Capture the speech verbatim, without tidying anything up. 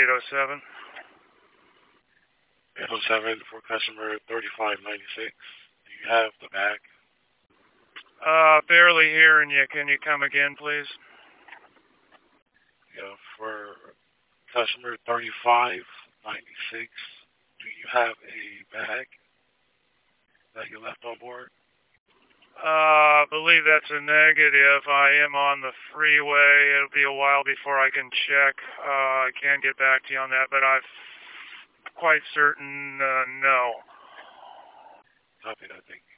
eight oh seven. eight oh seven for customer thirty-five ninety-six. Do you have the bag? Uh, barely hearing you. Can you come again, please? Yeah, for customer thirty-five ninety-six, do you have a bag that you left on board? Uh, I believe that's a negative. I am on the freeway. It'll be a while before I can check. Uh, I can get back to you on that, but I'm quite certain, uh, no. Copy that, thank you.